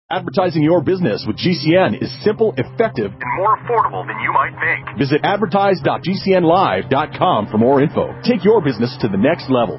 Advertising your business with GCN is simple, effective, and more affordable than you might think. Visit advertise.gcnlive.com for more info. Take your business to the next level.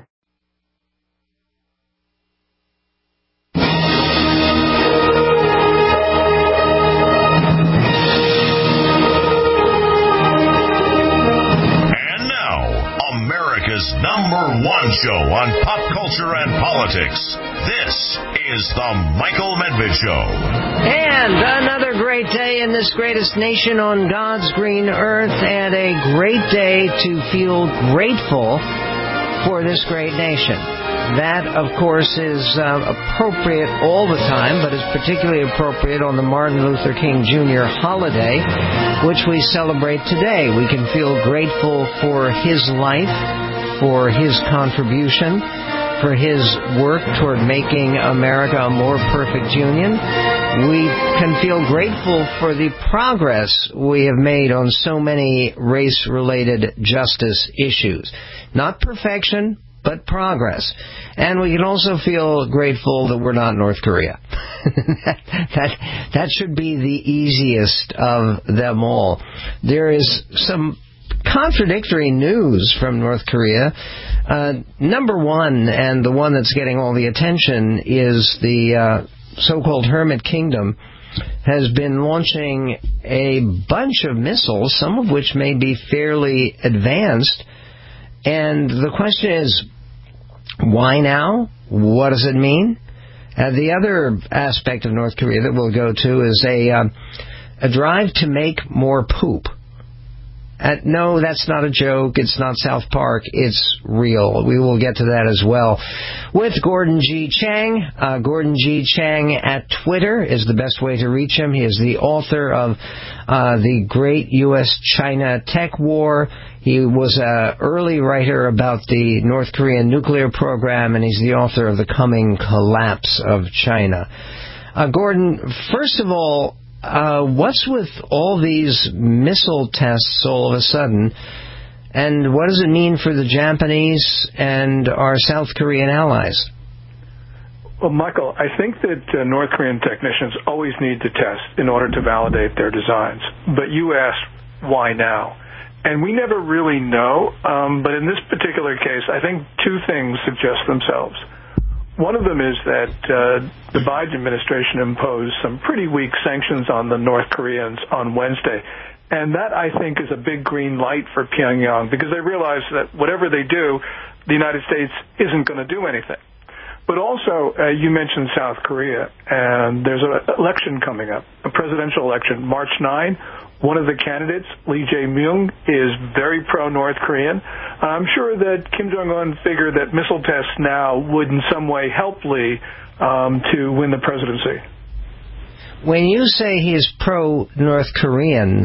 And now, America's #1 show on pop culture and politics. This is the Michael Medved Show. And another great day in this greatest nation on God's green earth, and a great day to feel grateful for this great nation. That, of course, is appropriate all the time, but is particularly appropriate on the Martin Luther King Jr. holiday, which we celebrate today. We can feel grateful for his life, for his contribution, for his work toward making America a more perfect union. We can feel grateful for the progress we have made on so many race-related justice issues. Not perfection, but progress. And we can also feel grateful that we're not North Korea. that should be the easiest of them all. There is some contradictory news from North Korea. Number one, and the one that's getting all the attention, is the so-called Hermit Kingdom has been launching a bunch of missiles, some of which may be fairly advanced. And the question is, why now? What does it mean? The other aspect of North Korea that we'll go to is a drive to make more poop. No, that's not a joke. It's not South Park. It's real. We will get to that as well. With Gordon G. Chang. Gordon G. Chang at Twitter is the best way to reach him. He is the author of The Great U.S.-China Tech War. He was an early writer about the North Korean nuclear program, and he's the author of The Coming Collapse of China. Gordon, first of all, what's with all these missile tests all of a sudden, and what does it mean for the Japanese and our South Korean allies? Well, Michael, I think that North Korean technicians always need to test in order to validate their designs. But you asked, why now? And we never really know, but in this particular case, I think two things suggest themselves. One of them is that the Biden administration imposed some pretty weak sanctions on the North Koreans on Wednesday. And that, I think, is a big green light for Pyongyang, because they realize that whatever they do, the United States isn't going to do anything. But also, you mentioned South Korea, and there's an election coming up, a presidential election, March 9. One of the candidates, Lee Jae-myung, is very pro-North Korean. I'm sure that Kim Jong-un figured that missile tests now would in some way help Lee to win the presidency. When you say he's pro-North Korean,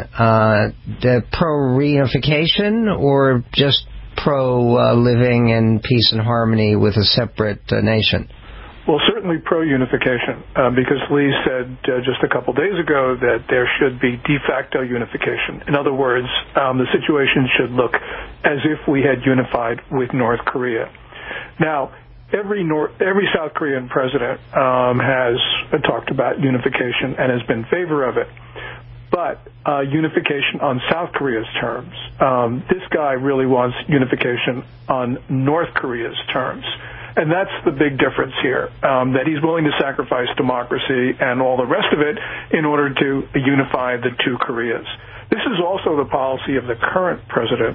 the pro-reunification or just pro-living in peace and harmony with a separate nation? Well, certainly pro-unification, because Lee said just a couple days ago that there should be de facto unification. In other words, the situation should look as if we had unified with North Korea. Now, every South Korean president has talked about unification and has been in favor of it. But unification on South Korea's terms. This guy really wants unification on North Korea's terms. And that's the big difference here, that he's willing to sacrifice democracy and all the rest of it in order to unify the two Koreas. This is also the policy of the current president,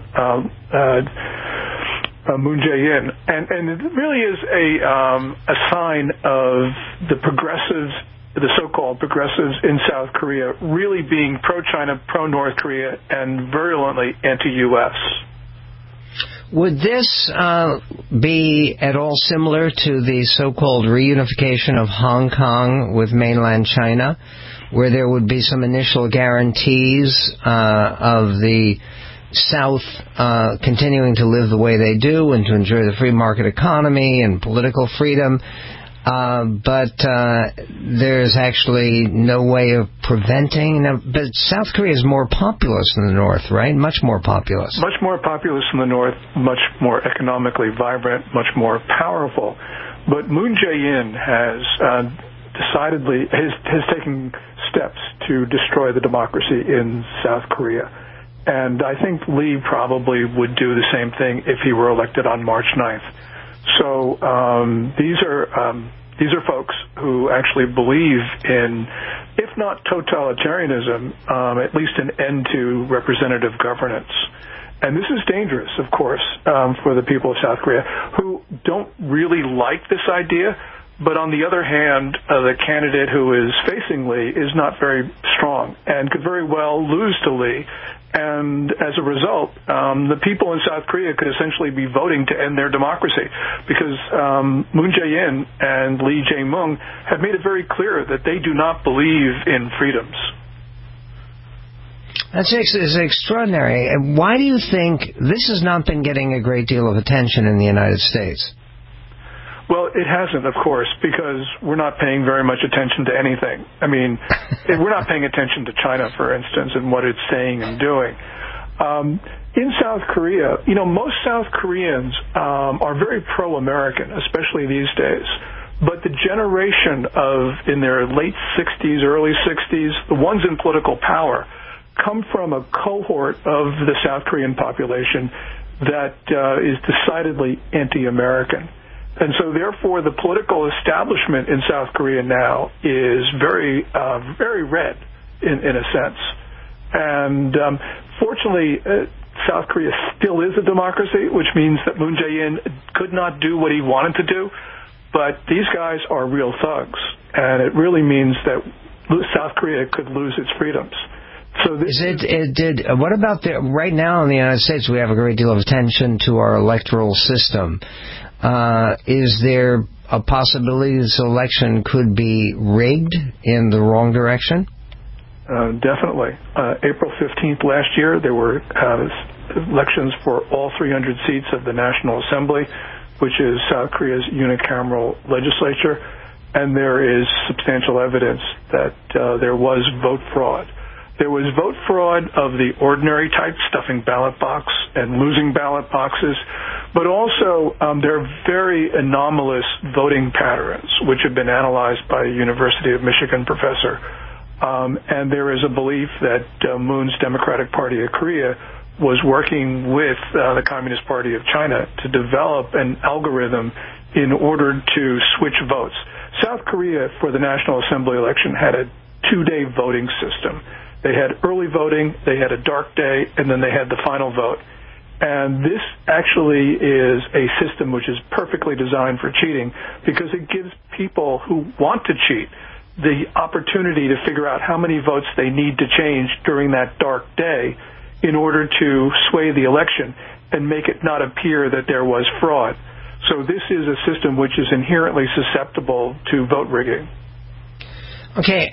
Moon Jae-in. And it really is a sign of the progressives, the so-called progressives in South Korea, really being pro-China, pro-North Korea, and virulently anti-U.S. Would this be at all similar to the so-called reunification of Hong Kong with mainland China, where there would be some initial guarantees of the South continuing to live the way they do and to enjoy the free market economy and political freedom, but there's actually no way of preventing. But South Korea is more populous than the North, right? Much more populous. Much more populous in the North, much more economically vibrant, much more powerful. But Moon Jae-in has decidedly has taken steps to destroy the democracy in South Korea. And I think Lee probably would do the same thing if he were elected on March 9th. So these are folks who actually believe in, if not totalitarianism, at least an end to representative governance. And this is dangerous, of course, for the people of South Korea who don't really like this idea. But on the other hand, the candidate who is facing Lee is not very strong and could very well lose to Lee. And as a result, the people in South Korea could essentially be voting to end their democracy because Moon Jae-in and Lee Jae-myung have made it very clear that they do not believe in freedoms. That's extraordinary. Why do you think this has not been getting a great deal of attention in the United States? Well, it hasn't, of course, because we're not paying very much attention to anything. I mean, we're not paying attention to China, for instance, and what it's saying and doing. In South Korea, most South Koreans are very pro-American, especially these days. But the generation in their late 60s, early 60s, the ones in political power, come from a cohort of the South Korean population that is decidedly anti-American. And so, therefore, the political establishment in South Korea now is very, very red, in a sense. And fortunately, South Korea still is a democracy, which means that Moon Jae-in could not do what he wanted to do. But these guys are real thugs, and it really means that South Korea could lose its freedoms. So what about right now in the United States? We have a great deal of attention to our electoral system. Is there a possibility this election could be rigged in the wrong direction? Definitely. April 15th last year, there were elections for all 300 seats of the National Assembly, which is South Korea's unicameral legislature, and there is substantial evidence that there was vote fraud. There was vote fraud of the ordinary type, stuffing ballot box and losing ballot boxes, but also there are very anomalous voting patterns, which have been analyzed by a University of Michigan professor. And there is a belief that Moon's Democratic Party of Korea was working with the Communist Party of China to develop an algorithm in order to switch votes. South Korea, for the National Assembly election, had a 2-day voting system. They had early voting, they had a dark day, and then they had the final vote. And this actually is a system which is perfectly designed for cheating because it gives people who want to cheat the opportunity to figure out how many votes they need to change during that dark day in order to sway the election and make it not appear that there was fraud. So this is a system which is inherently susceptible to vote rigging. Okay,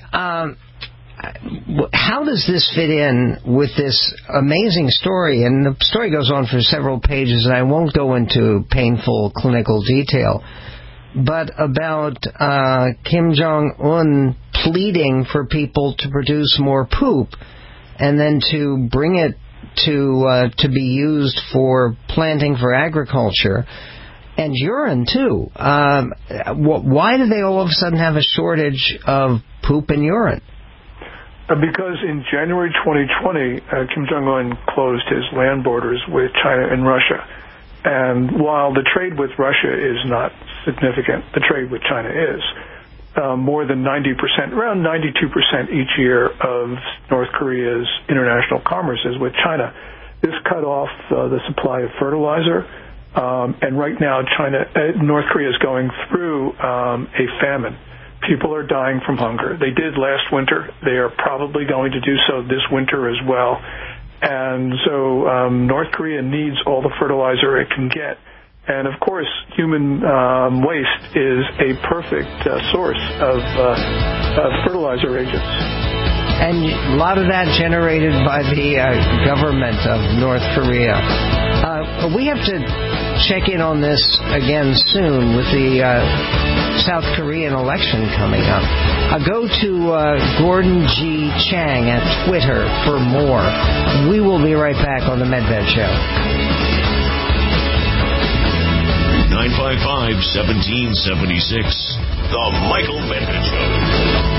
how does this fit in with this amazing story? And the story goes on for several pages, and I won't go into painful clinical detail, but about Kim Jong-un pleading for people to produce more poop and then to bring it to be used for planting for agriculture. And urine, too. Why do they all of a sudden have a shortage of poop and urine? Because in January 2020, Kim Jong-un closed his land borders with China and Russia. And while the trade with Russia is not significant, the trade with China is. More than 90%, around 92% each year of North Korea's international commerce is with China. This cut off the supply of fertilizer. And right now, North Korea is going through a famine. People are dying from hunger. They did last winter. They are probably going to do so this winter as well. And so North Korea needs all the fertilizer it can get. And, of course, human waste is a perfect source of fertilizer agents. And a lot of that generated by the government of North Korea. We have to check in on this again soon with the South Korean election coming up. Go to Gordon G. Chang at Twitter for more. We will be right back on The Medved Show. 955-1776. The Michael Medved Show.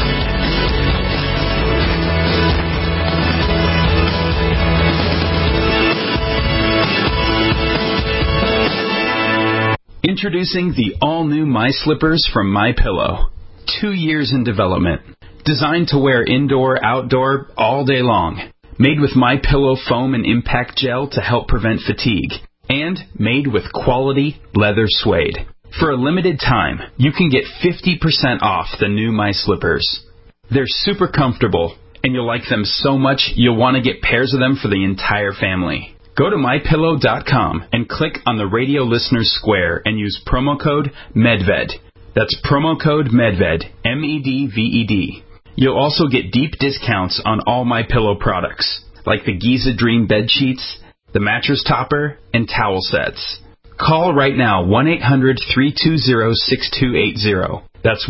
Introducing the all-new My Slippers from MyPillow. 2 years in development. Designed to wear indoor, outdoor, all day long. Made with MyPillow foam and impact gel to help prevent fatigue. And made with quality leather suede. For a limited time, you can get 50% off the new My Slippers. They're super comfortable, and you'll like them so much you'll want to get pairs of them for the entire family. Go to MyPillow.com and click on the radio listeners square and use promo code MEDVED. That's promo code MEDVED, MEDVED. You'll also get deep discounts on all MyPillow products, like the Giza Dream bed sheets, the mattress topper, and towel sets. Call right now, 1-800-320-6280. That's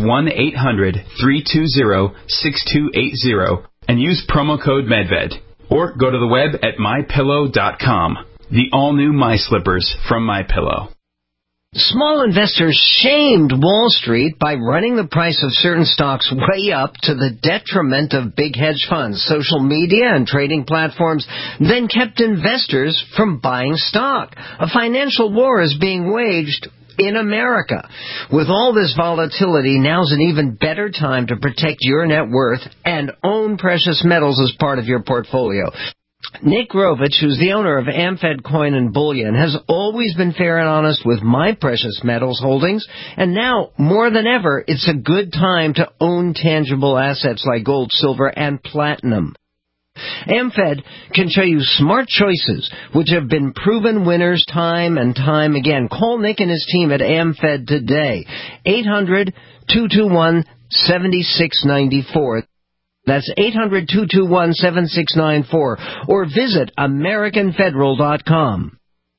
1-800-320-6280, and use promo code MEDVED. Or go to the web at MyPillow.com. The all-new My Slippers from MyPillow. Small investors shamed Wall Street by running the price of certain stocks way up to the detriment of big hedge funds, social media, and trading platforms, then kept investors from buying stock. A financial war is being waged in America. With all this volatility, now's an even better time to protect your net worth and own precious metals as part of your portfolio. Nick Rovich, who's the owner of AmFed Coin and Bullion, has always been fair and honest with my precious metals holdings, and now, more than ever, it's a good time to own tangible assets like gold, silver, and platinum. AmFed can show you smart choices, which have been proven winners time and time again. Call Nick and his team at AmFed today. 800-221-7694. That's 800-221-7694. Or visit AmericanFederal.com.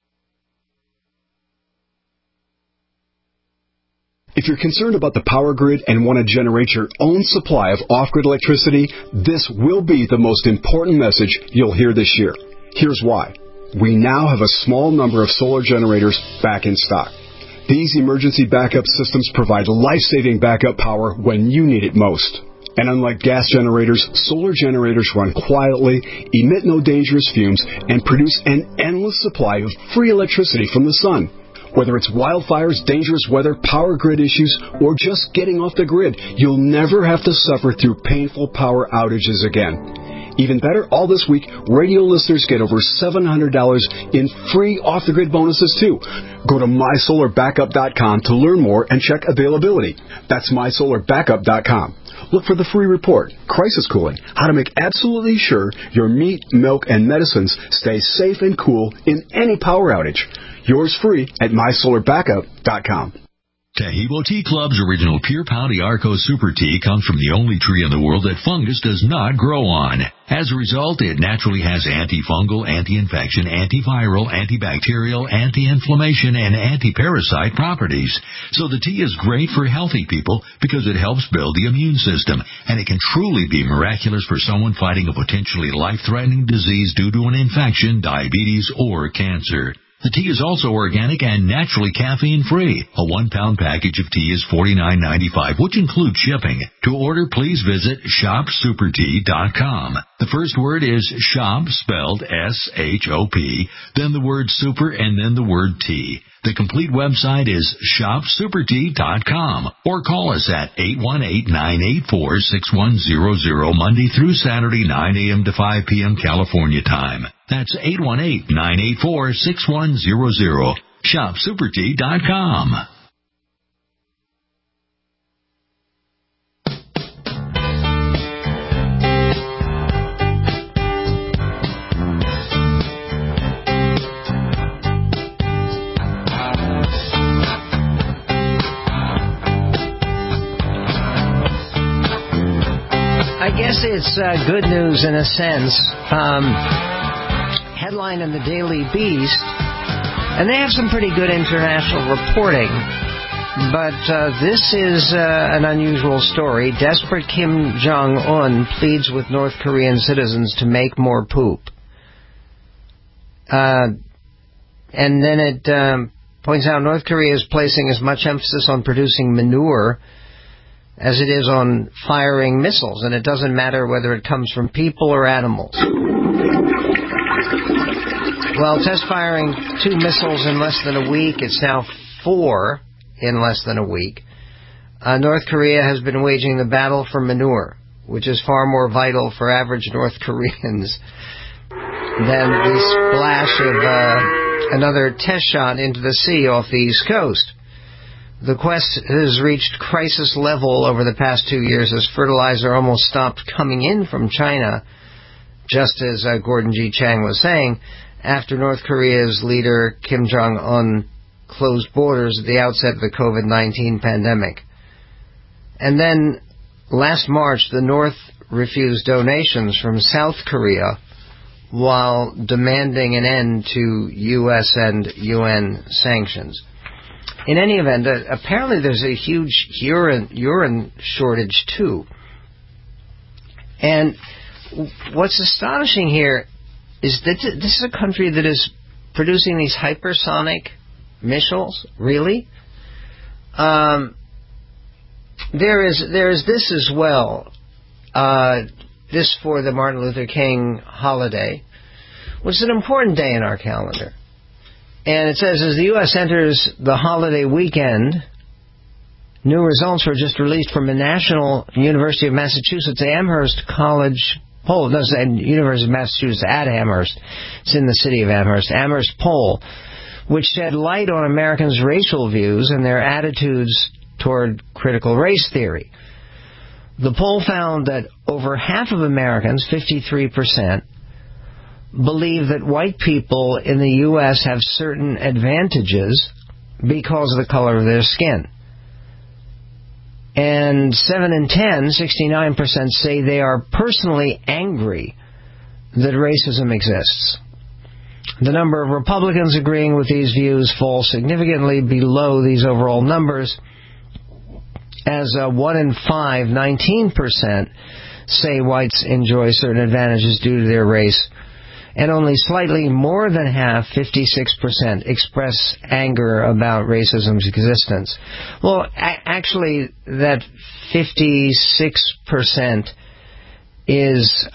If you're concerned about the power grid and want to generate your own supply of off-grid electricity, this will be the most important message you'll hear this year. Here's why. We now have a small number of solar generators back in stock. These emergency backup systems provide life-saving backup power when you need it most. And unlike gas generators, solar generators run quietly, emit no dangerous fumes, and produce an endless supply of free electricity from the sun. Whether it's wildfires, dangerous weather, power grid issues, or just getting off the grid, you'll never have to suffer through painful power outages again. Even better, all this week, radio listeners get over $700 in free off-the-grid bonuses, too. Go to MySolarBackup.com to learn more and check availability. That's MySolarBackup.com. Look for the free report, Crisis Cooling, how to make absolutely sure your meat, milk, and medicines stay safe and cool in any power outage. Yours free at MySolarBackup.com. Taheebo Tea Club's original Pure Pau d'Arco Super Tea comes from the only tree in the world that fungus does not grow on. As a result, it naturally has antifungal, anti-infection, antiviral, antibacterial, anti-inflammation, and anti-parasite properties. So the tea is great for healthy people because it helps build the immune system, and it can truly be miraculous for someone fighting a potentially life-threatening disease due to an infection, diabetes, or cancer. The tea is also organic and naturally caffeine-free. A 1-pound package of tea is $49.95, which includes shipping. To order, please visit shopsupertea.com. The first word is shop, spelled S-H-O-P, then the word super, and then the word tea. The complete website is shopsupertea.com, or call us at 818-984-6100, Monday through Saturday, 9 a.m. to 5 p.m. California time. That's 818-984-6100. shopsupertea.com. I guess it's good news in a sense. Headline in the Daily Beast, and they have some pretty good international reporting, but this is an unusual story. Desperate Kim Jong-un pleads with North Korean citizens to make more poop. And then it points out North Korea is placing as much emphasis on producing manure as it is on firing missiles, and it doesn't matter whether it comes from people or animals. Well, test firing 2 missiles in less than a week. It's now 4 in less than a week. North Korea has been waging the battle for manure, which is far more vital for average North Koreans than the splash of another test shot into the sea off the East Coast. The quest has reached crisis level over the past 2 years as fertilizer almost stopped coming in from China, just as Gordon G. Chang was saying, after North Korea's leader Kim Jong-un closed borders at the outset of the COVID-19 pandemic. And then last March, the North refused donations from South Korea while demanding an end to U.S. and UN sanctions. In any event, apparently there's a huge urine shortage, too. And what's astonishing here is that this is a country that is producing these hypersonic missiles, really? There is this as well, this for the Martin Luther King holiday, which is an important day in our calendar. And it says, as the U.S. enters the holiday weekend, new results were just released from the National University of Massachusetts Amherst College poll. No, University of Massachusetts at Amherst. It's in the city of Amherst. Amherst poll, which shed light on Americans' racial views and their attitudes toward critical race theory. The poll found that over half of Americans, 53%, believe that white people in the U.S. have certain advantages because of the color of their skin. And 7 in 10, 69%, say they are personally angry that racism exists. The number of Republicans agreeing with these views falls significantly below these overall numbers, as 1 in 5, 19%, say whites enjoy certain advantages due to their race, and only slightly more than half, 56%, express anger about racism's existence. Well, actually, that 56% is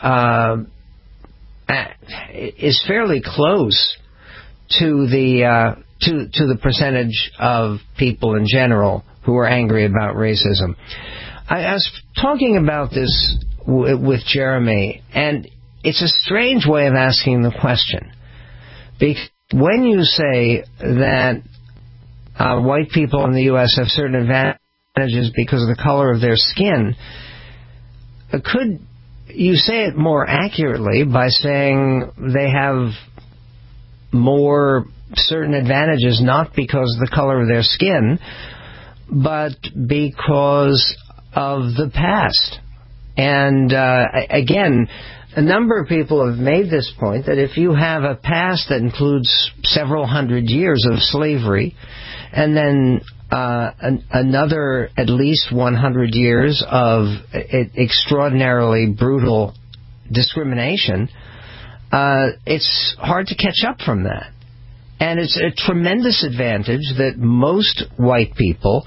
fairly close to the percentage of people in general who are angry about racism. I was talking about this with Jeremy, and it's a strange way of asking the question. Because when you say that white people in the U.S. have certain advantages because of the color of their skin, could you say it more accurately by saying they have more certain advantages not because of the color of their skin, but because of the past? And again, a number of people have made this point that if you have a past that includes several hundred years of slavery, and then another at least 100 years of extraordinarily brutal discrimination, it's hard to catch up from that. And it's a tremendous advantage that most white people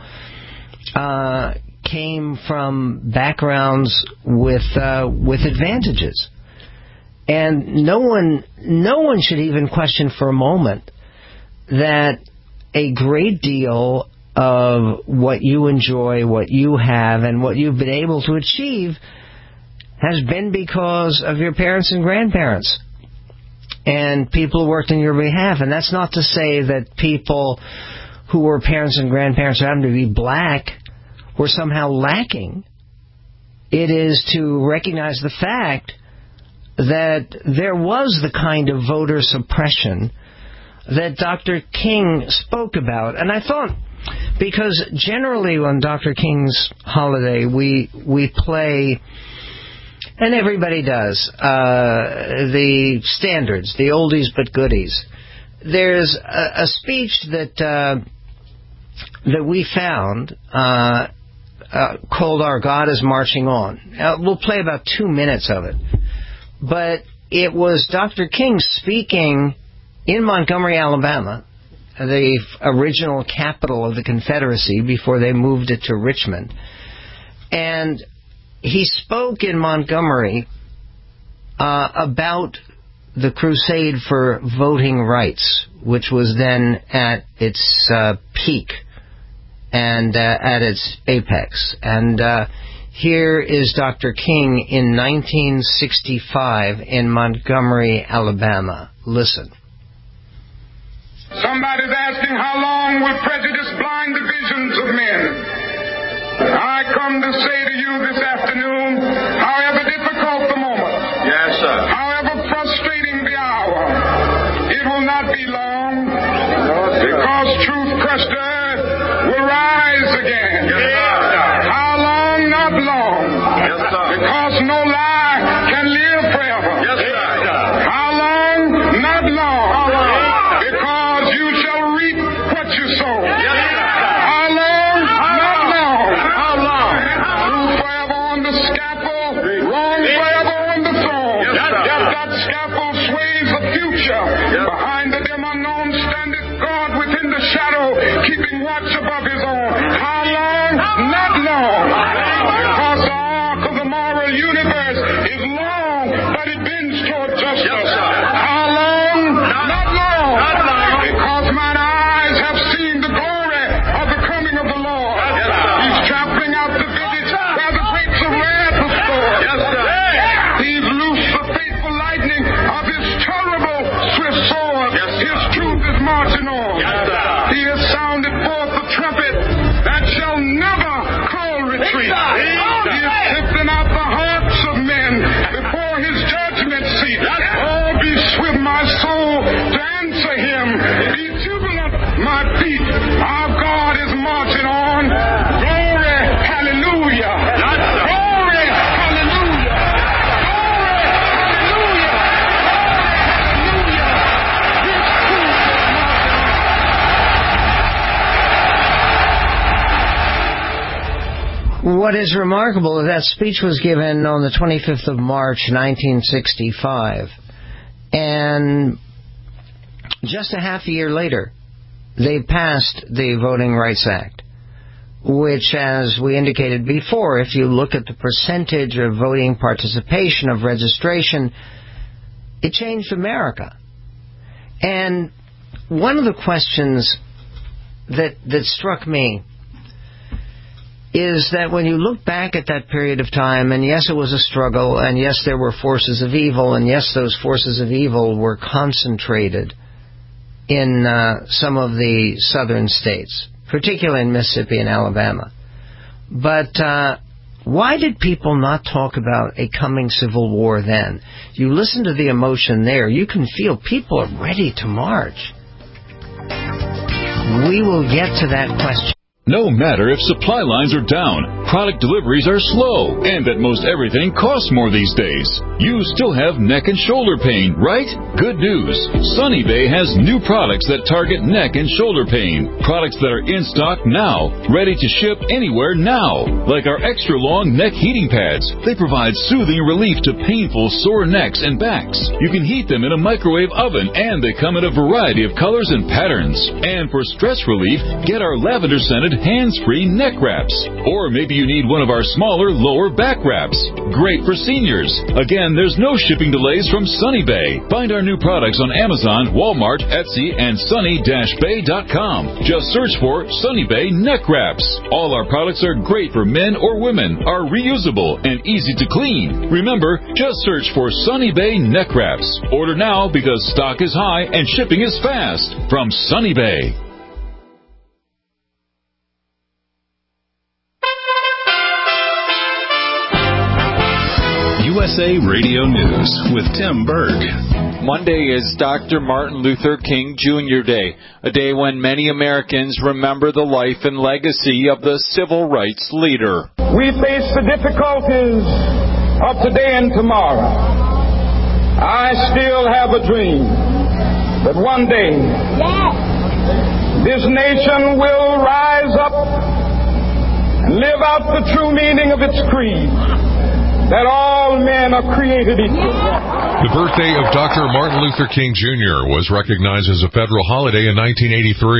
came from backgrounds with advantages. And no one should even question for a moment that a great deal of what you enjoy, what you have, and what you've been able to achieve has been because of your parents and grandparents and people who worked on your behalf. And that's not to say that people who were parents and grandparents who happen to be black were somehow lacking. It is to recognize the fact that there was the kind of voter suppression that Dr. King spoke about. And I thought, because generally on Dr. King's holiday we play, and everybody does, the standards, the oldies but goodies. There's a speech that we found called Our God is Marching On. We'll play about 2 minutes of it. But it was Dr. King speaking in Montgomery, Alabama, the original capital of the Confederacy before they moved it to Richmond. And he spoke in Montgomery about the crusade for voting rights, which was then at its peak and at its apex. And here is Dr. King in 1965 in Montgomery, Alabama. Listen. Somebody's asking, how long will prejudice blind the visions of men? I come to say to you this afternoon, however difficult the moment, yes, sir, however frustrating the hour, it will not be long, because truth crushed earth will rise again. Yes, how long? Not long. Yes, because no lie can live forever. Yes, how long? Not long. How long? Because you shall reap what you sow. Yes, how long? Not long. How long? Truth forever on the scaffold, wrong forever on the throne. Yes, that scaffold sways the future. Behind the dim unknown standeth God within the shadow, keeping watch above his own. How long? Not long. Because the arc of the moral universe is long, but it bends toward justice. How long? Not long. Because mine eyes have seen the glory of the coming of the Lord. He's trampling out the village where the grapes of wrath are stored. He's loosed the faithful lightning of his terrible swift sword. His truth is marching on. He has sounded forth the trumpet that shall never call retreat. He is sifting out the hearts of men before his judgment seat. Oh, be swift, my soul, to answer him. Be jubilant, my feet. Our God is marching on. Glory, hallelujah. Glory, hallelujah. Glory, hallelujah. What is remarkable is that speech was given on the 25th of March, 1965. And just a half a year later, they passed the Voting Rights Act, which, as we indicated before, if you look at the percentage of voting participation, of registration, it changed America. And one of the questions that struck me is that when you look back at that period of time, and yes, it was a struggle, and yes, there were forces of evil, and yes, those forces of evil were concentrated in some of the southern states, particularly in Mississippi and Alabama. But why did people not talk about a coming civil war then? You listen to the emotion there. You can feel people are ready to march. We will get to that question. No matter if supply lines are down, product deliveries are slow, and that most everything costs more these days, you still have neck and shoulder pain, right? Good news. Sunny Bay has new products that target neck and shoulder pain. Products that are in stock now, ready to ship anywhere now. Like our extra long neck heating pads. They provide soothing relief to painful sore necks and backs. You can heat them in a microwave oven, and they come in a variety of colors and patterns. And for stress relief, get our lavender-scented hands-free neck wraps. Or maybe you need one of our smaller lower back wraps. Great for seniors. Again, there's no shipping delays from Sunny Bay. Find our new products on Amazon, Walmart, Etsy, and sunny-bay.com. Just search for Sunny Bay neck wraps. All our products are great for men or women, are reusable, and easy to clean. Remember, just search for Sunny Bay neck wraps. Order now because stock is high and shipping is fast. From Sunny Bay. USA Radio News with Tim Berg. Monday is Dr. Martin Luther King Jr. Day, a day when many Americans remember the life and legacy of the civil rights leader. We face the difficulties of today and tomorrow. I still have a dream that one day this nation will rise up and live out the true meaning of its creed, that all men are created equal. The birthday of Dr. Martin Luther King Jr. was recognized as a federal holiday in 1983.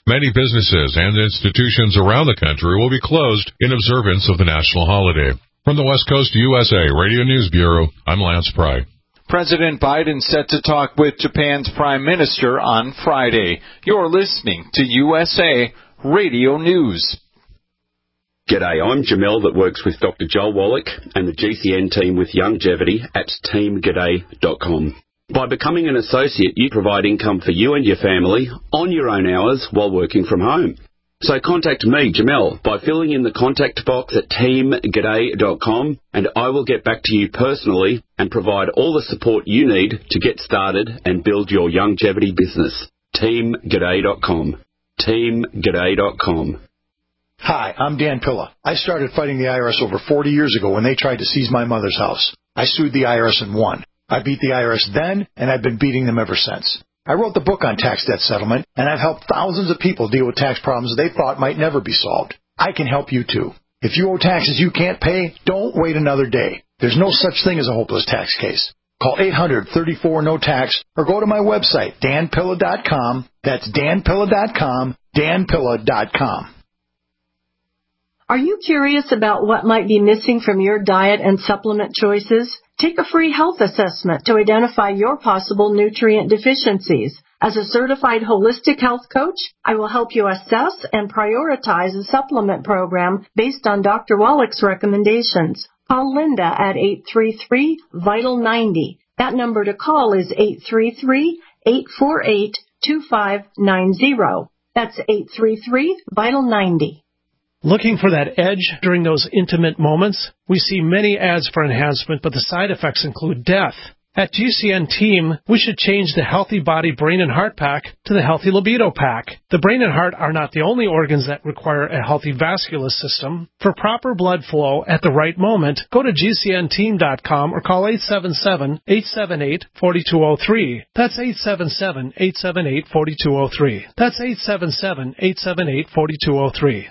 Many businesses and institutions around the country will be closed in observance of the national holiday. From the West Coast USA Radio News Bureau, I'm Lance Pry. President Biden set to talk with Japan's Prime Minister on Friday. You're listening to USA Radio News. G'day, I'm Jamel that works with Dr. Joel Wallach and the GCN team with Longevity at teamg'day.com. By becoming an associate, you provide income for you and your family on your own hours while working from home. So contact me, Jamel, by filling in the contact box at teamg'day.com, and I will get back to you personally and provide all the support you need to get started and build your longevity business. teamg'day.com. teamg'day.com. Hi, I'm Dan Pilla. I started fighting the IRS over 40 years ago when they tried to seize my mother's house. I sued the IRS and won. I beat the IRS then, and I've been beating them ever since. I wrote the book on tax debt settlement, and I've helped thousands of people deal with tax problems they thought might never be solved. I can help you, too. If you owe taxes you can't pay, don't wait another day. There's no such thing as a hopeless tax case. Call 800-34-NO-TAX or go to my website, danpilla.com. That's danpilla.com, danpilla.com. Are you curious about what might be missing from your diet and supplement choices? Take a free health assessment to identify your possible nutrient deficiencies. As a certified holistic health coach, I will help you assess and prioritize a supplement program based on Dr. Wallach's recommendations. Call Linda at 833-VITAL-90. That number to call is 833-848-2590. That's 833-VITAL-90. Looking for that edge during those intimate moments? We see many ads for enhancement, but the side effects include death. At GCN Team, we should change the Healthy Body, Brain, and Heart Pack to the Healthy Libido Pack. The brain and heart are not the only organs that require a healthy vascular system. For proper blood flow at the right moment, go to GCNteam.com or call 877-878-4203. That's 877-878-4203. That's 877-878-4203.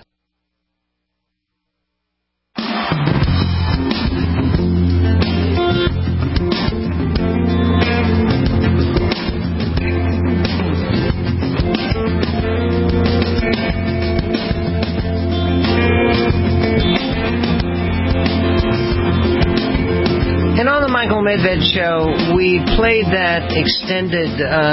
And on the Michael Medved Show, we played that extended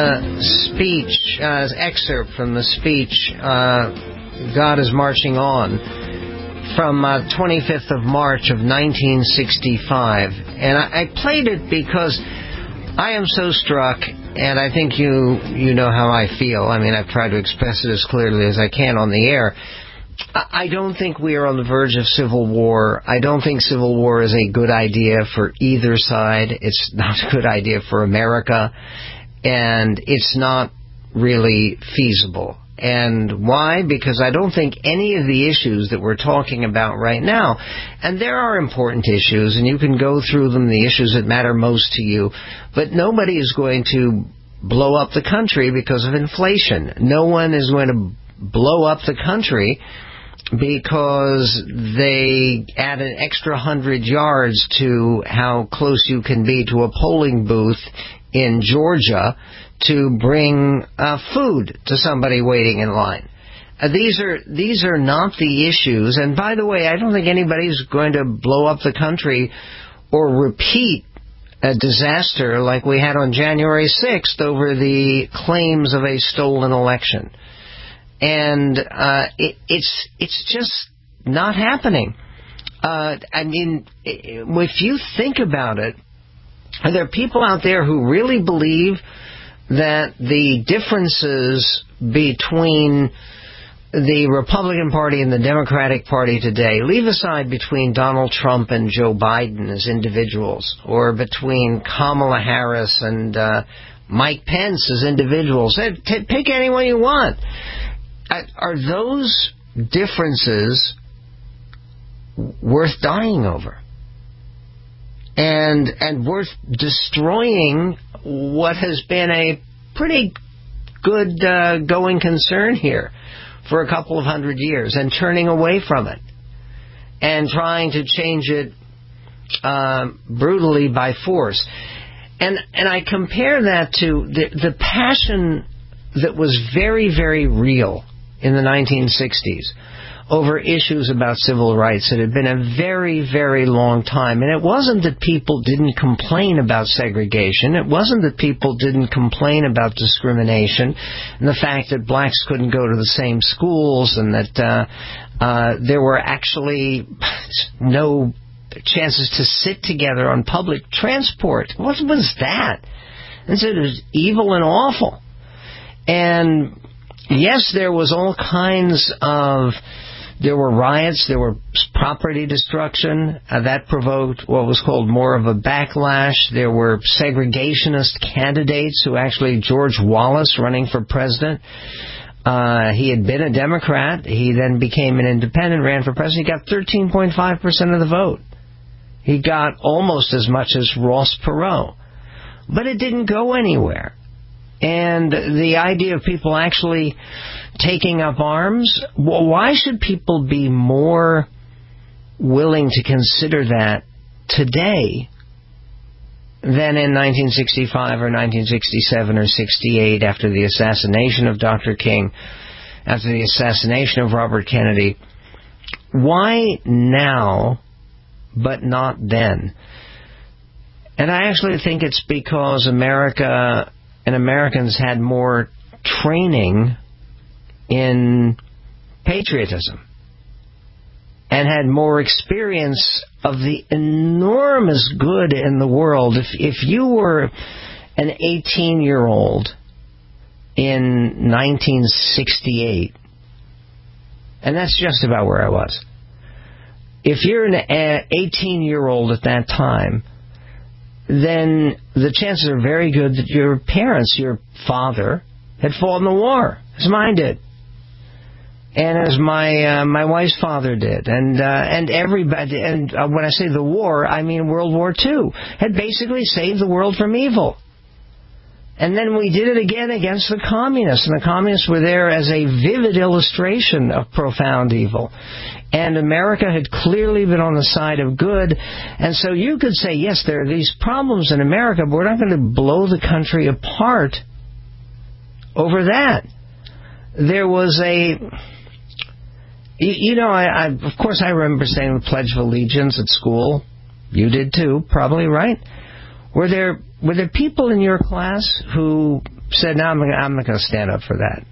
speech, excerpt from the speech, God is Marching On, from 25th of March of 1965. And I played it because I am so struck, and I think you know how I feel. I mean, I've tried to express it as clearly as I can on the air. I don't think we are on the verge of civil war. I don't think civil war is a good idea for either side. It's not a good idea for America, and it's not really feasible. And why? Because I don't think any of the issues that we're talking about right now, and there are important issues, and you can go through them, the issues that matter most to you, but nobody is going to blow up the country because of inflation. No one is going to blow up the country because they add an extra 100 yards to how close you can be to a polling booth in Georgia to bring food to somebody waiting in line. These are not the issues. And by the way, I don't think anybody's going to blow up the country or repeat a disaster like we had on January 6th over the claims of a stolen election. And it's just not happening. I mean, if you think about it, there are people out there who really believe that the differences between the Republican Party and the Democratic Party today, leave aside between Donald Trump and Joe Biden as individuals, or between Kamala Harris and Mike Pence as individuals. Pick anyone you want. Are those differences worth dying over? And worth destroying what has been a pretty good going concern here for a couple of 100 years, and turning away from it and trying to change it brutally by force. And I compare that to the passion that was very, very real in the 1960s over issues about civil rights. It had been a very, very long time. And it wasn't that people didn't complain about segregation. It wasn't that people didn't complain about discrimination and the fact that blacks couldn't go to the same schools and that there were actually no chances to sit together on public transport. What was that? And so it was evil and awful. And yes, there was all kinds of... There were riots, there were property destruction, that provoked what was called more of a backlash. There were segregationist candidates who actually, George Wallace running for president, he had been a Democrat, he then became an independent, ran for president, he got 13.5% of the vote. He got almost as much as Ross Perot. But it didn't go anywhere. And the idea of people actually taking up arms, why should people be more willing to consider that today than in 1965 or 1967 or 68 after the assassination of Dr. King, after the assassination of Robert Kennedy? Why now, but not then? And I actually think it's because America and Americans had more training in patriotism and had more experience of the enormous good in the world. If you were an 18-year-old in 1968, and that's just about where I was, if you're an 18-year-old at that time, then the chances are very good that your parents, your father, had fought in the war, as mine did, and as my wife's father did, and everybody. And when I say the war, I mean World War II had basically saved the world from evil. And then we did it again against the communists, and the communists were there as a vivid illustration of profound evil. And America had clearly been on the side of good. And so you could say, yes, there are these problems in America, but we're not going to blow the country apart over that. There was of course I remember saying the Pledge of Allegiance at school. You did too, probably, right? Were there people in your class who said, no, I'm not going to stand up for that?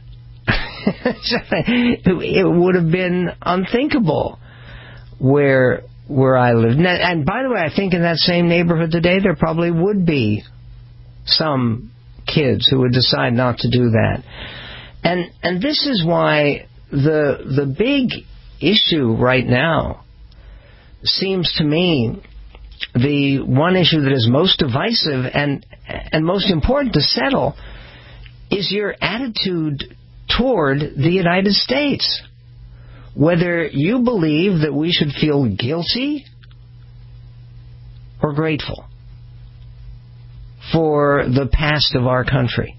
It would have been unthinkable where I lived. And by the way, I think in that same neighborhood today, there probably would be some kids who would decide not to do that. And this is why the big issue right now seems to me the one issue that is most divisive and most important to settle is your attitude toward the United States. Whether you believe that we should feel guilty or grateful for the past of our country.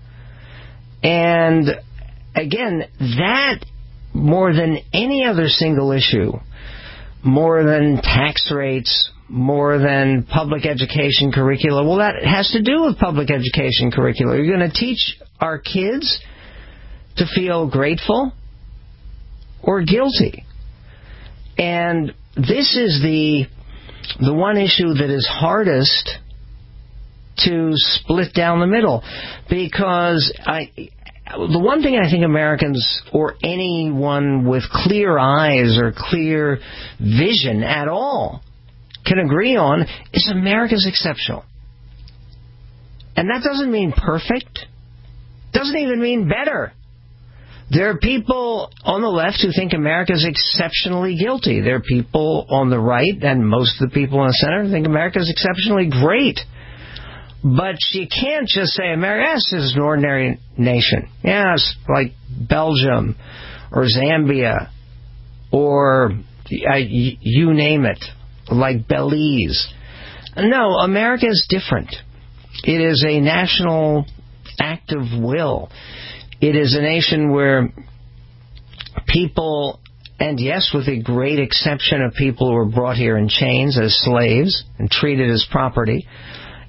And again, that more than any other single issue, more than tax rates, more than public education curricula, well, that has to do with public education curricula. You're going to teach our kids to feel grateful or guilty. And this is the one issue that is hardest to split down the middle, because the one thing I think Americans or anyone with clear eyes or clear vision at all can agree on is America's exceptional. And that doesn't mean perfect. Doesn't even mean better. There are people on the left who think America's exceptionally guilty. There are people on the right, and most of the people in the center, who think America's exceptionally great. But you can't just say America is an ordinary nation. Yes, like Belgium or Zambia or you name it, like Belize. No, America is different. It is a national act of will. It is a nation where people, and yes, with the great exception of people who were brought here in chains as slaves and treated as property,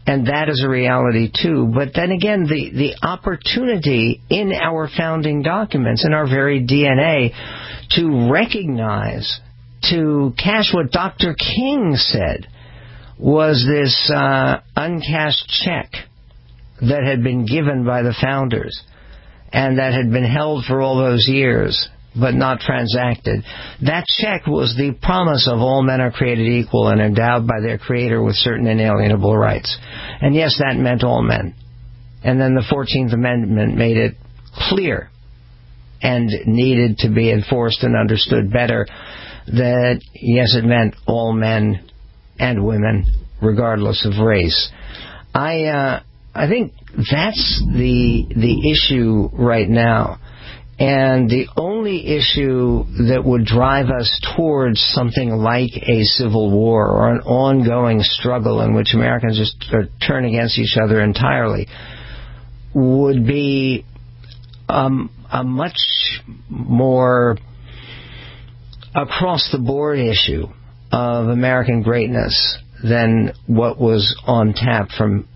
And that is a reality, too. But then again, the opportunity in our founding documents, in our very DNA, to recognize, to cash what Dr. King said was this uncashed check that had been given by the founders and that had been held for all those years but not transacted. That check was the promise of all men are created equal and endowed by their Creator with certain inalienable rights. And yes, that meant all men. And then the 14th Amendment made it clear and needed to be enforced and understood better that, yes, it meant all men and women, regardless of race. I think that's the issue right now. And the only issue that would drive us towards something like a civil war or an ongoing struggle in which Americans just turn against each other entirely would be a much more across-the-board issue of American greatness than what was on tap from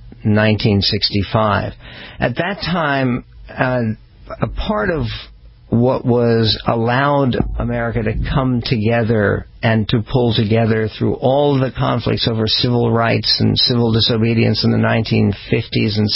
1965. At that time, a part of what was allowed America to come together and to pull together through all the conflicts over civil rights and civil disobedience in the 1950s and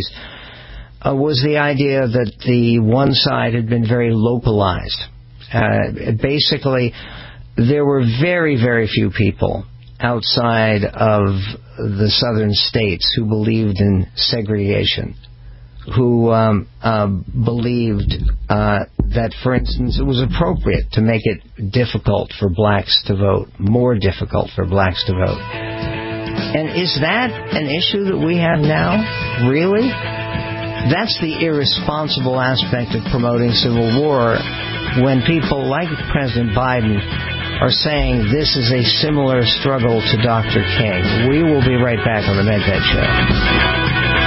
60s was the idea that the one side had been very localized. Basically, there were very, very few people outside of the southern states who believed in segregation, who believed that, for instance, it was appropriate to make it difficult for blacks to vote, more difficult for blacks to vote. And is that an issue that we have now? Really? That's the irresponsible aspect of promoting civil war, when people like President Biden are saying this is a similar struggle to Dr. King. We will be right back on the Medved Show.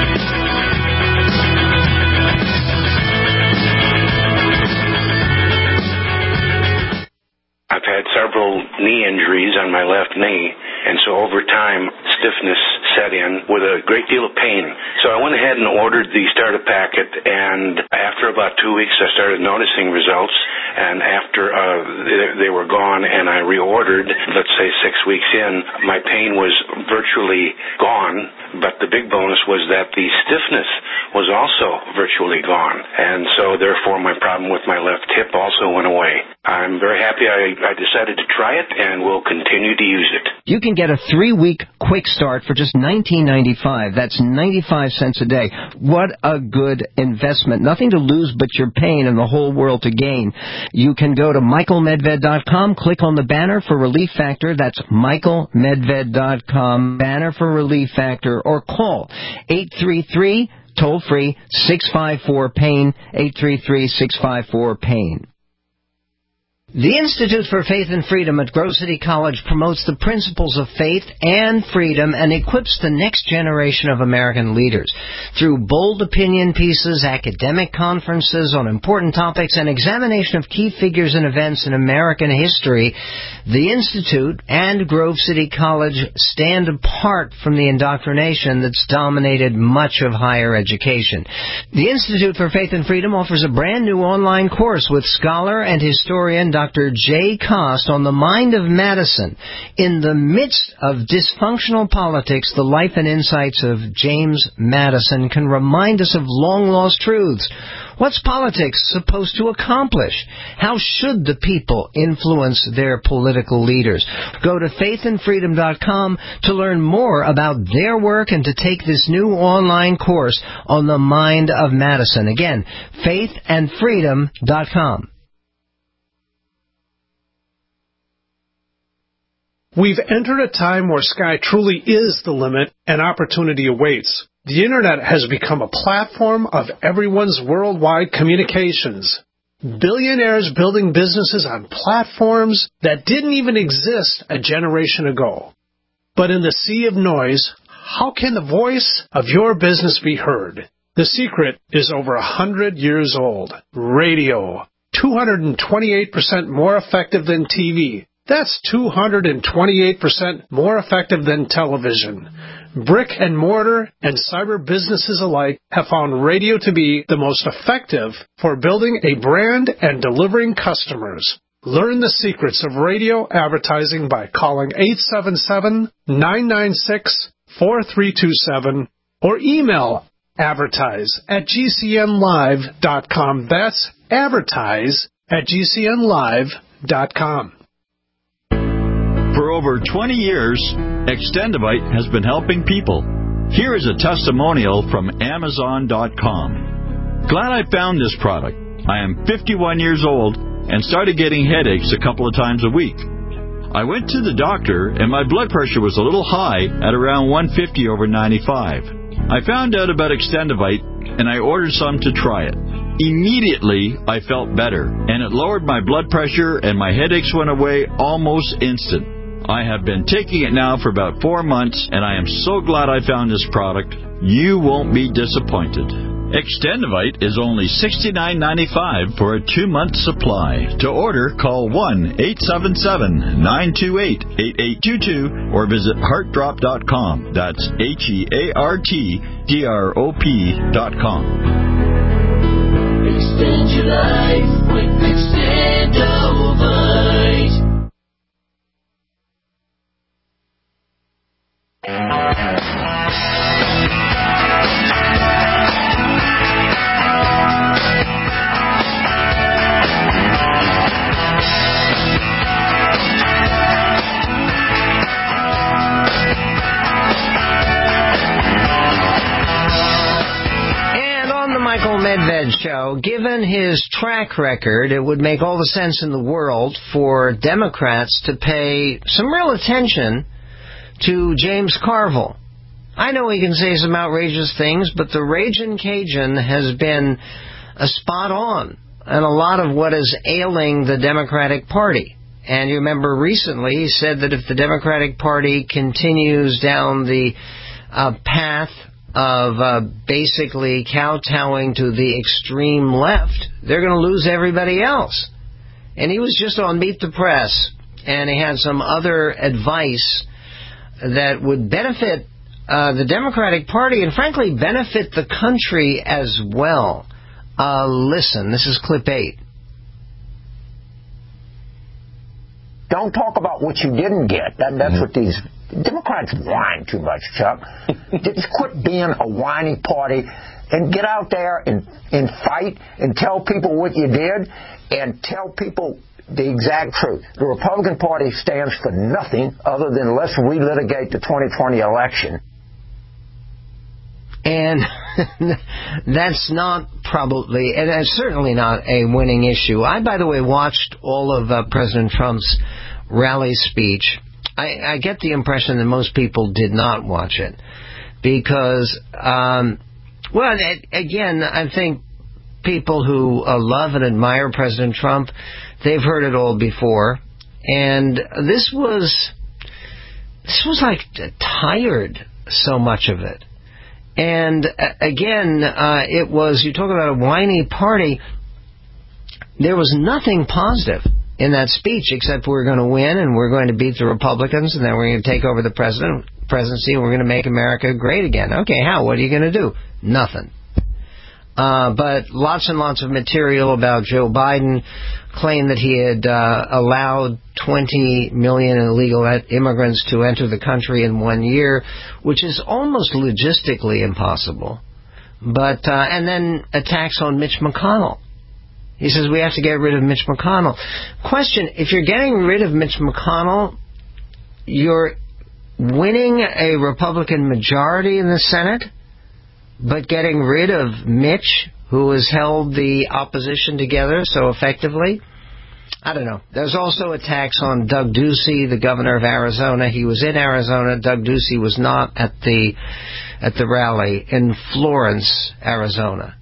I've had several knee injuries on my left knee, and so over time, stiffness set in with a great deal of pain. So I went ahead and ordered the starter packet, and after about 2 weeks, I started noticing results, and after they were gone and I reordered, let's say 6 weeks in, my pain was virtually gone, but the big bonus was that the stiffness was also virtually gone, and so therefore my problem with my left hip also went away. I'm very happy I decided to try it, and will continue to use it. You can get a 3-week quick start for just $19.95. That's 95 cents a day. What a good investment. Nothing to lose but your pain and the whole world to gain. You can go to michaelmedved.com, click on the banner for Relief Factor. That's michaelmedved.com, banner for Relief Factor, or call 833 toll-free 654-PAIN, 833-654-PAIN. The Institute for Faith and Freedom at Grove City College promotes the principles of faith and freedom and equips the next generation of American leaders. Through bold opinion pieces, academic conferences on important topics, and examination of key figures and events in American history, the Institute and Grove City College stand apart from the indoctrination that's dominated much of higher education. The Institute for Faith and Freedom offers a brand new online course with scholar and historian Dr. Jay Cost on the mind of Madison. In the midst of dysfunctional politics, the life and insights of James Madison can remind us of long-lost truths. What's politics supposed to accomplish? How should the people influence their political leaders? Go to faithandfreedom.com to learn more about their work and to take this new online course on the mind of Madison. Again, faithandfreedom.com. We've entered a time where sky truly is the limit and opportunity awaits. The Internet has become a platform of everyone's worldwide communications. Billionaires building businesses on platforms that didn't even exist a generation ago. But in the sea of noise, how can the voice of your business be heard? The secret is over 100 years old. Radio. 228% more effective than TV. That's 228% more effective than television. brick and mortar, and cyber businesses alike have found radio to be the most effective for building a brand and delivering customers. Learn the secrets of radio advertising by calling 877-996-4327 or email advertise@gcnlive.com. That's advertise@gcnlive.com. For over 20 years, Extendivite has been helping people. Here is a testimonial from Amazon.com. Glad I found this product. I am 51 years old and started getting headaches a couple of times a week. I went to the doctor and my blood pressure was a little high at around 150/95. I found out about Extendivite and I ordered some to try it. Immediately, I felt better, and it lowered my blood pressure and my headaches went away almost instant. I have been taking it now for about 4 months, and I am so glad I found this product. You won't be disappointed. Extendivite is only $69.95 for a 2-month supply. To order, call 1-877-928-8822 or visit heartdrop.com. That's HEARTDROP.com. Extend your life with Extendivite. Michael Medved Show, given his track record, it would make all the sense in the world for Democrats to pay some real attention to James Carville. I know he can say some outrageous things, but the Ragin' Cajun has been spot on and a lot of what is ailing the Democratic Party. And you remember recently he said that if the Democratic Party continues down the path of basically kowtowing to the extreme left, they're going to lose everybody else. And he was just on Meet the Press, and he had some other advice that would benefit the Democratic Party and, frankly, benefit the country as well. Listen, this is clip 8. Don't talk about what you didn't get. That's what these Democrats whine too much, Chuck. Just quit being a whiny party and get out there and fight and tell people what you did and tell people the exact truth. The Republican Party stands for nothing other than let's relitigate the 2020 election. And that's not probably, and it's certainly not a winning issue. I, by the way, watched all of President Trump's rally speech. I get the impression that most people did not watch it because, again, I think people who love and admire President Trump, they've heard it all before. And this was like tired, so much of it. And again, it was, you talk about a whiny party, there was nothing positive in that speech except we're going to win and we're going to beat the Republicans and then we're going to take over the presidency and we're going to make America great again. Okay, how? What are you going to do? Nothing. But lots and lots of material about Joe Biden, claimed that he had allowed 20 million illegal immigrants to enter the country in 1 year, which is almost logistically impossible. But and then attacks on Mitch McConnell. He says we have to get rid of Mitch McConnell. Question, if you're getting rid of Mitch McConnell, you're winning a Republican majority in the Senate, but getting rid of Mitch, who has held the opposition together so effectively? I don't know. There's also attacks on Doug Ducey, the governor of Arizona. He was in Arizona. Doug Ducey was not at the rally in Florence, Arizona.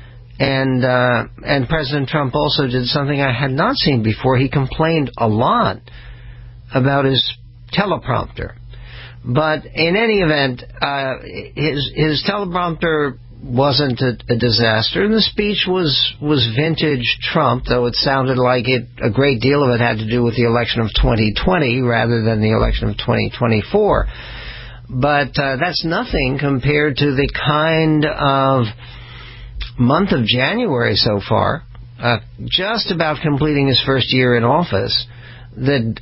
And President Trump also did something I had not seen before. He complained a lot about his teleprompter. But in any event, his teleprompter wasn't a disaster, and the speech was vintage Trump, though it sounded like a great deal of it had to do with the election of 2020 rather than the election of 2024. But that's nothing compared to the kind of month of January so far, just about completing his first year in office, that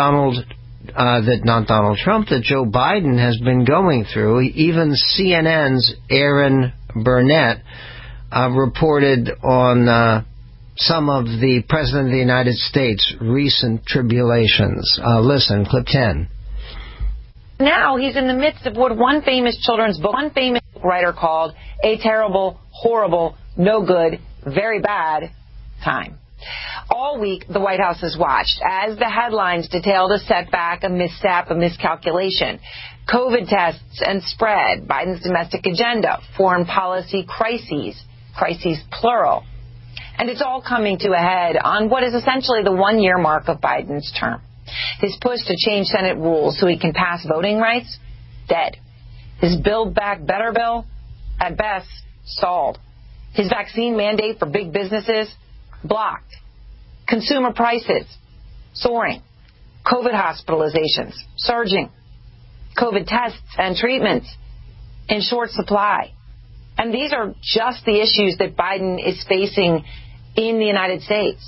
Joe Biden has been going through. Even CNN's Aaron Burnett reported on some of the President of the United States' recent tribulations. Listen, clip 10. Now he's in the midst of what one famous writer called a terrible, horrible, no good, very bad time. All week, the White House has watched as the headlines detailed a setback, a misstep, a miscalculation. COVID tests and spread, Biden's domestic agenda, foreign policy crises plural. And it's all coming to a head on what is essentially the one-year mark of Biden's term. His push to change Senate rules so he can pass voting rights, dead. His Build Back Better bill, at best, stalled. His vaccine mandate for big businesses, blocked. Consumer prices, soaring. COVID hospitalizations, surging. COVID tests and treatments, in short supply. And these are just the issues that Biden is facing in the United States.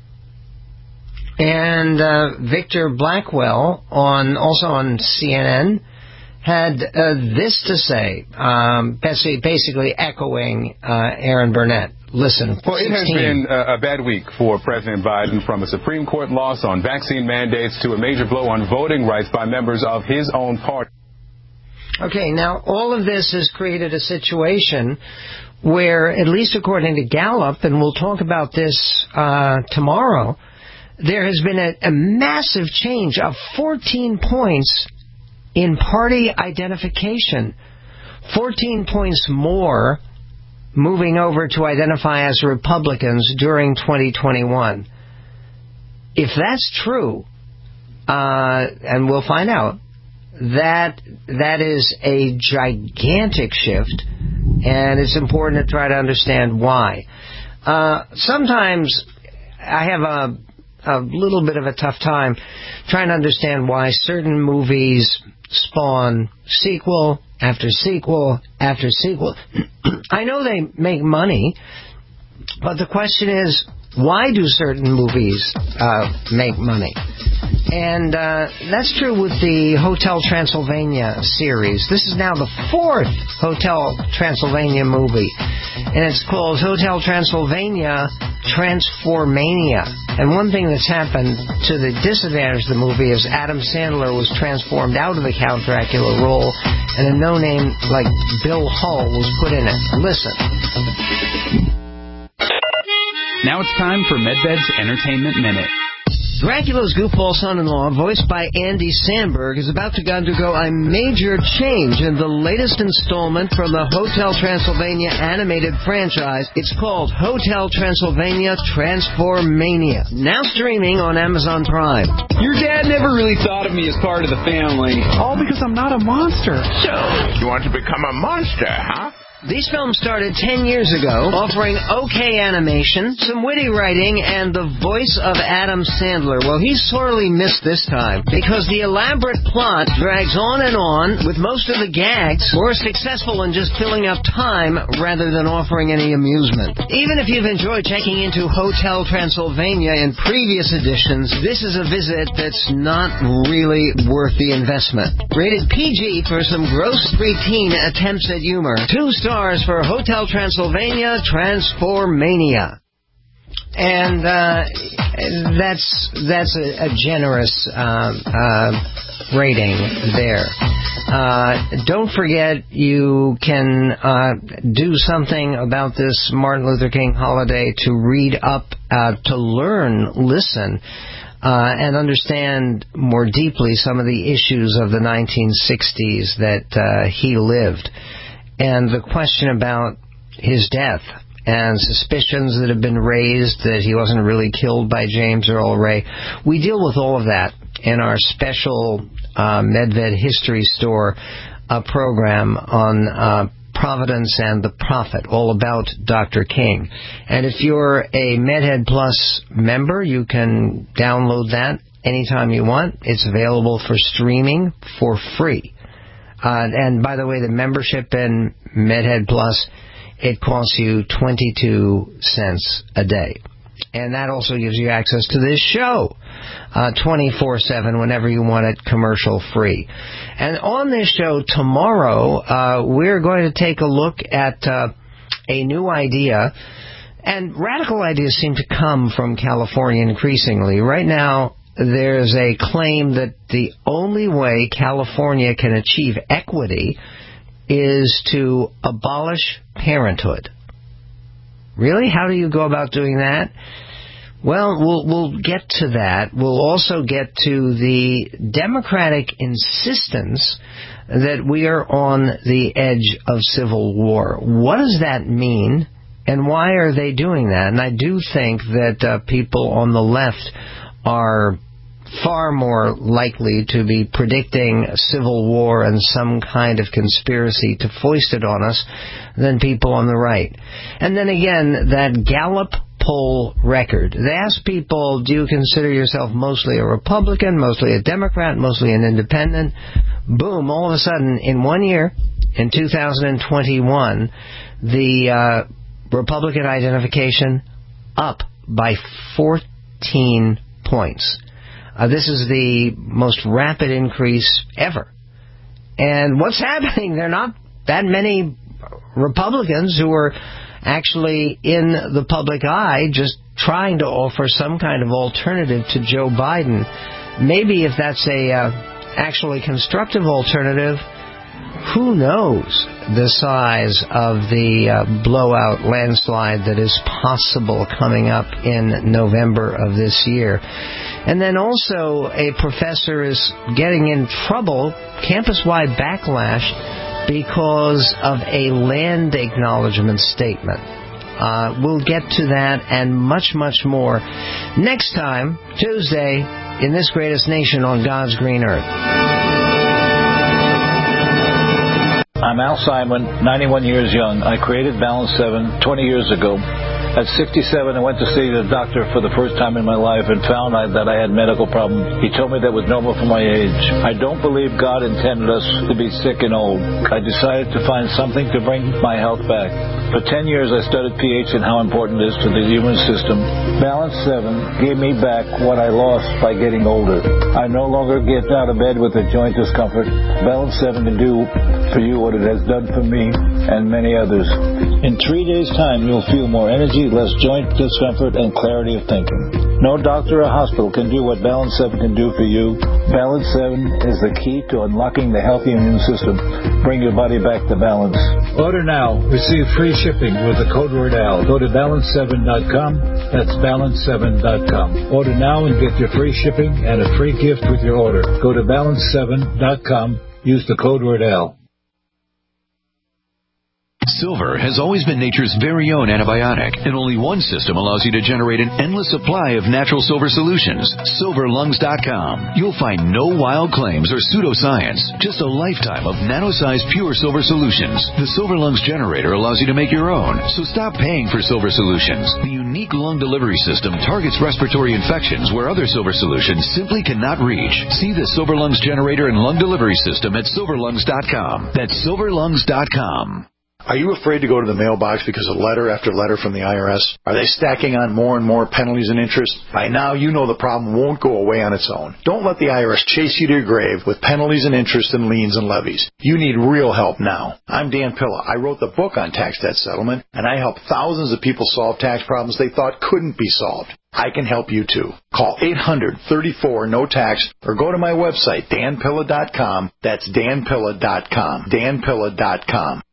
And Victor Blackwell, also on CNN, had this to say, basically echoing Aaron Burnett. Listen. Well, it has been a bad week for President Biden, from a Supreme Court loss on vaccine mandates to a major blow on voting rights by members of his own party. Okay, now all of this has created a situation where, at least according to Gallup, and we'll talk about this tomorrow, there has been a massive change of 14 points in party identification. 14 points more moving over to identify as Republicans during 2021. If that's true, and we'll find out, that is a gigantic shift, and it's important to try to understand why. Sometimes I have a little bit of a tough time trying to understand why certain movies spawn sequel after sequel after sequel. I know they make money, but the question is, why do certain movies make money? And that's true with the Hotel Transylvania series. This is now the 4th Hotel Transylvania movie, and it's called Hotel Transylvania Transformania. And one thing that's happened to the disadvantage of the movie is Adam Sandler was transformed out of the Count Dracula role, and a no-name like Bill Hull was put in it. Listen. Now it's time for MedVed's Entertainment Minute. Dracula's goofball son-in-law, voiced by Andy Samberg, is about to undergo a major change in the latest installment from the Hotel Transylvania animated franchise. It's called Hotel Transylvania Transformania, now streaming on Amazon Prime. Your dad never really thought of me as part of the family. All because I'm not a monster. So, you want to become a monster, huh? These films started 10 years ago, offering okay animation, some witty writing, and the voice of Adam Sandler. Well, he's sorely missed this time, because the elaborate plot drags on, with most of the gags more successful in just filling up time rather than offering any amusement. Even if you've enjoyed checking into Hotel Transylvania in previous editions, this is a visit that's not really worth the investment. Rated PG for some gross preteen attempts at humor. 2 stars for Hotel Transylvania Transformania. And that's a generous rating there. Don't forget, you can do something about this Martin Luther King holiday to read up, to learn, listen, and understand more deeply some of the issues of the 1960s that he lived. And the question about his death and suspicions that have been raised that he wasn't really killed by James Earl Ray. We deal with all of that in our special MedVed History Store program on Providence and the Prophet, all about Dr. King. And if you're a MedHead Plus member, you can download that anytime you want. It's available for streaming for free. And by the way, the membership in MedHead Plus, it costs you 22 cents a day. And that also gives you access to this show 24/7 whenever you want it, commercial free. And on this show tomorrow, we're going to take a look at a new idea. And radical ideas seem to come from California increasingly. Right now, there's a claim that the only way California can achieve equity is to abolish parenthood. Really? How do you go about doing that? Well, we'll get to that. We'll also get to the Democratic insistence that we are on the edge of civil war. What does that mean, and why are they doing that? And I do think that people on the left are far more likely to be predicting civil war and some kind of conspiracy to foist it on us than people on the right. And then again, that Gallup poll record. They ask people, do you consider yourself mostly a Republican, mostly a Democrat, mostly an independent? Boom, all of a sudden, in 1 year, in 2021, the Republican identification up by 14 points. This is the most rapid increase ever. And what's happening? There are not that many Republicans who are actually in the public eye just trying to offer some kind of alternative to Joe Biden. Maybe if that's a actually constructive alternative, who knows the size of the blowout landslide that is possible coming up in November of this year. And then also a professor is getting in trouble, campus-wide backlash, because of a land acknowledgement statement. We'll get to that and much, much more next time, Tuesday, in this greatest nation on God's green earth. I'm Al Simon, 91 years young. I created Balance 7 20 years ago. At 67, I went to see the doctor for the first time in my life and found that I had medical problems. He told me that was normal for my age. I don't believe God intended us to be sick and old. I decided to find something to bring my health back. For 10 years, I studied pH and how important it is to the human system. Balance 7 gave me back what I lost by getting older. I no longer get out of bed with a joint discomfort. Balance 7 can do for you what it has done for me and many others. In 3 days' time, you'll feel more energy, less joint discomfort, and clarity of thinking. No doctor or hospital can do what Balance 7 can do for you. Balance 7 is the key to unlocking the healthy immune system. Bring your body back to balance. Order now. Receive free shipping with the code word AL. Go to balance7.com. That's balance7.com. Order now and get your free shipping and a free gift with your order. Go to balance7.com. Use the code word AL. Silver has always been nature's very own antibiotic, and only one system allows you to generate an endless supply of natural silver solutions. SilverLungs.com. You'll find no wild claims or pseudoscience, just a lifetime of nano-sized pure silver solutions. The Silver Lungs generator allows you to make your own, so stop paying for silver solutions. The unique lung delivery system targets respiratory infections where other silver solutions simply cannot reach. See the Silver Lungs generator and lung delivery system at SilverLungs.com. That's SilverLungs.com. Are you afraid to go to the mailbox because of letter after letter from the IRS? Are they stacking on more and more penalties and interest? By now, you know the problem won't go away on its own. Don't let the IRS chase you to your grave with penalties and interest and liens and levies. You need real help now. I'm Dan Pilla. I wrote the book on tax debt settlement, and I help thousands of people solve tax problems they thought couldn't be solved. I can help you too. Call 800-34-NO-TAX or go to my website, danpilla.com. That's danpilla.com. danpilla.com.